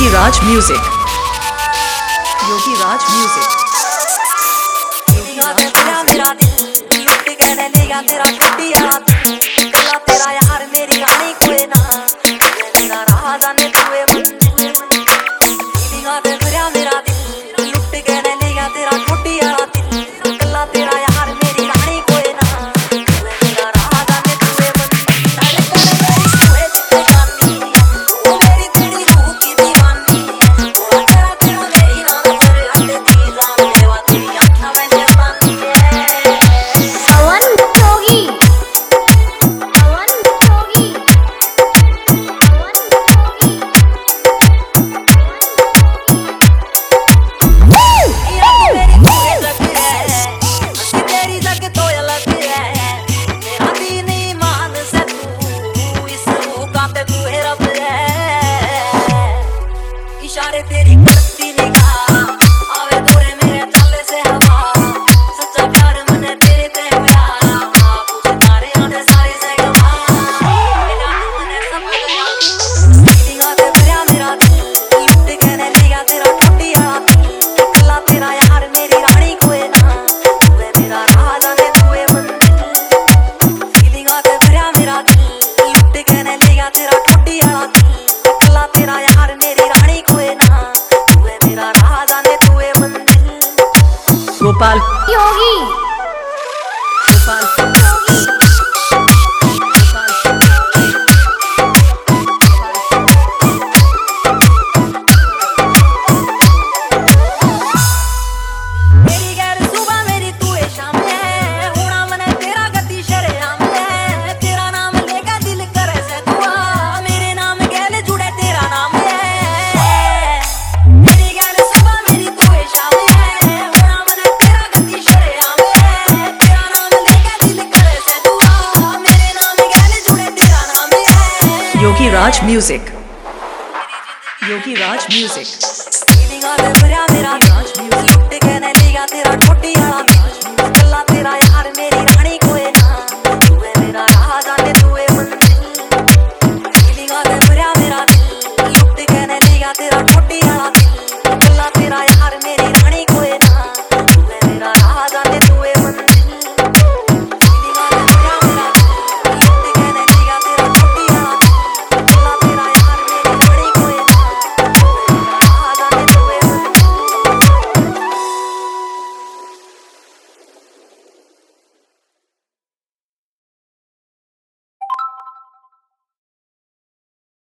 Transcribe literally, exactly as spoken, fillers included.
योगी राज music, योगी राज music. मेरा दिल लुट गया लेगा तेरा छुट्टी यार, कला तेरा यार मेरी रानी कोई ना, मेरा राह जाने तुए मंजिल दीदिया दे भरा मेरा दिल लुट गया लेगा तेरा छुट्टी यार, कला तेरा यार मेरी रानी कोई ना, मेरा राह जाने तुए मंजिल मेरी जितने जानी वो मेरी तेरी रूह की दीवानी, वो तेरा तेरा मेरी नाम पर हद दी जान लेवा तेरी आँखें में जवानी इशारे तेरी करती निगाह आवे तोरे मेरे चाले से हवा, सच्चा प्यार मने तेरे ते प्यार पूछ तारे आने सारे से गवा, मेरा मने सब गया दीदिया दे भरा मेरा दिल लुट गया लेगा तेरा छुट्टी यार, कला तेरा यार मेरी रानी कोई ना, तूने मेरा राह जाने तुए मंजिल दीदिया दे भरा मेरा दिल लुट गया लेगा तेरा छुट्टी यार, कला तेरा यार मेरी रानी कोई ना, तूने मेरा राह जाने तुए मंजिल गोपाल योगी गोपाल मेरी गैर सुबह मेरी तू है शाम है, होना मने तेरा गति शरेआम है, तेरा नाम लेगा दिल करे से दुआ, मेरे नाम गैल जुड़े तेरा नाम है, मेरी गैर सुबह मेरी तू है शाम है, होना मने तेरा गति शरेआम है, तेरा नाम लेगा दिल करे से दुआ, मेरे नाम गैल जुड़े तेरा नाम है योगी राज म्यूजिक, योगी राज म्यूजिक। दीदिया दे भरा मेरा